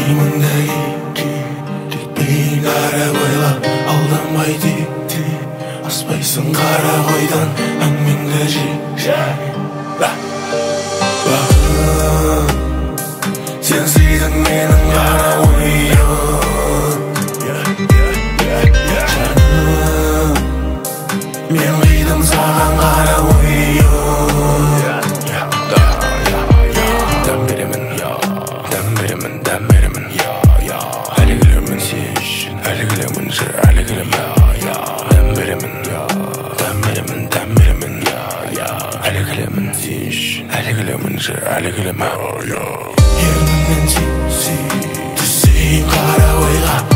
маңдайы кетпейін ара ойлап алданбай тек аспайсың қара қойдан әңгімеңді жай бағым сенсіздің менің ғана ойым жаным мен қидым саған қара ойым дәм беремін әлі келемін сен үшін әлі келемін жыр әлі келемін дәм беремін әлі келемін сен үшін әлі келемін жыр әлі келемін ерніңнен сүй түсейін қара ойға